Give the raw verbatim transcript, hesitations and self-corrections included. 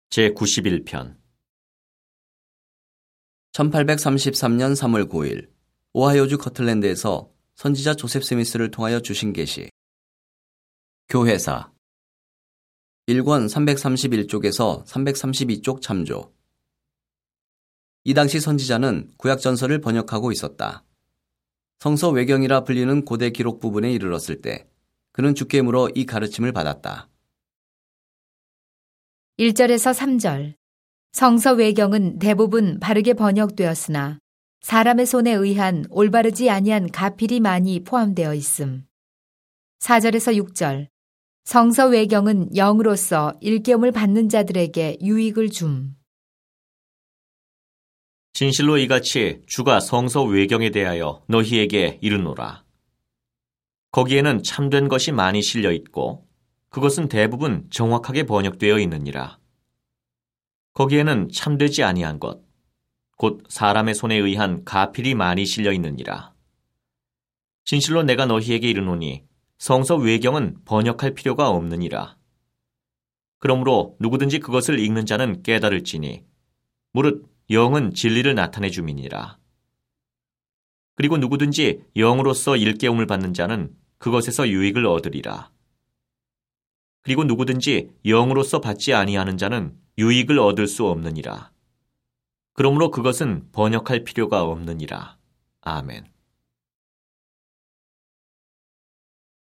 제구십일 편 천팔백삼십삼 년 삼월 구일 오하이오주 커틀랜드에서 선지자 조셉 스미스를 통하여 주신 계시. 교회사 일 권 삼백삼십일 쪽에서 삼백삼십이 쪽 참조. 이 당시 선지자는 구약전설을 번역하고 있었다. 성서 외경이라 불리는 고대 기록 부분에 이르렀을 때 그는 주께 물어 이 가르침을 받았다. 일 절에서 삼 절. 성서 외경은 대부분 바르게 번역되었으나 사람의 손에 의한 올바르지 아니한 가필이 많이 포함되어 있음. 사 절에서 육 절. 성서 외경은 영으로서 일깨움을 받는 자들에게 유익을 줌. 진실로 이같이 주가 성서 외경에 대하여 너희에게 이르노라. 거기에는 참된 것이 많이 실려 있고 그것은 대부분 정확하게 번역되어 있느니라. 거기에는 참되지 아니한 것, 곧 사람의 손에 의한 가필이 많이 실려 있느니라. 진실로 내가 너희에게 이르노니 성서 외경은 번역할 필요가 없느니라. 그러므로 누구든지 그것을 읽는 자는 깨달을지니 무릇 영은 진리를 나타내 줌이니라. 그리고 누구든지 영으로서 일깨움을 받는 자는 그것에서 유익을 얻으리라. 그리고 누구든지 영으로서 받지 아니하는 자는 유익을 얻을 수 없느니라. 그러므로 그것은 번역할 필요가 없느니라. 아멘.